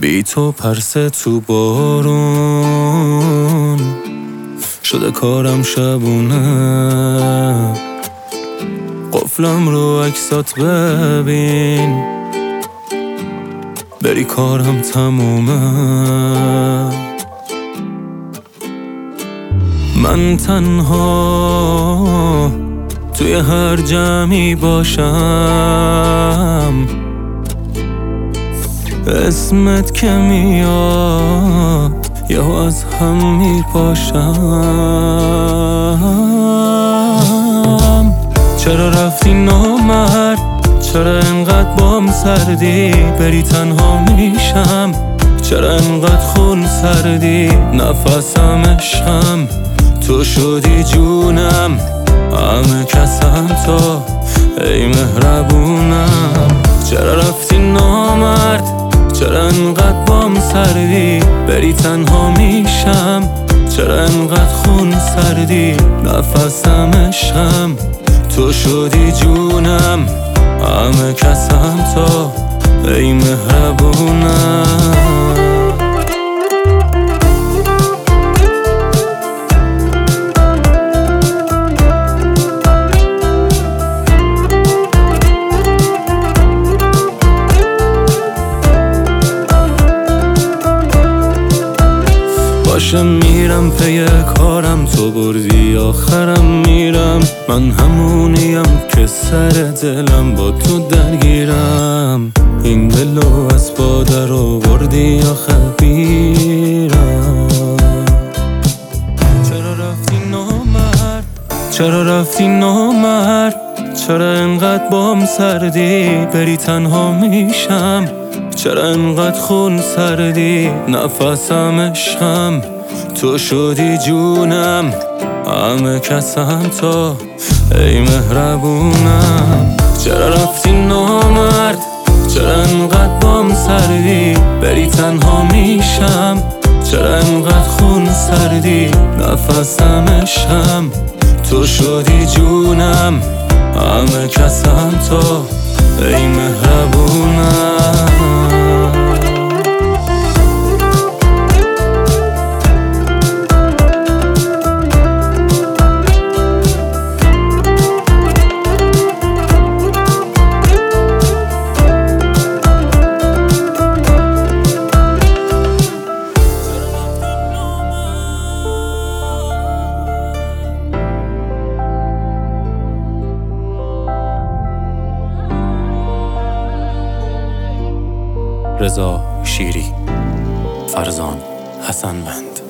بی تو پرسه تو بارون شده کارم شبونه. قفلم رو عکسات ببین بری کارم تمومه. من تنها توی هر جمعی باشم اسمت که میاد یهو از هم میپاشم. چرا رفتی نامرد؟ چرا انقدر بام سردی؟ بری تنها میشم. چرا انقدر خون سردی؟ نفسم عشقم تو شدی جونم. همه کسم تو ای مهربونم. چرا رفتی نامرد؟ چرا انقدر بام سردی؟ بری تنها میشم. چرا انقدر خون سردی؟ نفسم عشقم تو شدی جونم. همه کسم تو ای مهربونم. باشه میرم پی کارم، تو بردی آخرم میرم. من همونیم که سر دلم با تو درگیرم. این دلو از پادر آوردی آخه بیرم. چرا رفتی نامرد؟ چرا رفتی نامرد؟ چرا انقدر بام سردی؟ بری تنها میشم. چرا انقدر خون سردی؟ نفسم عشقم تو شدی جونم. همه کسم تو ای مهربونم. چرا رفتی نامرد؟ چرا انقدر بام سردی؟ بری تنها میشم. چرا انقدر خون سردی؟ نفسم عشقم تو شدی جونم. همه کسم تو ای مهربونم. رضا شیری، فرزان حسنوند.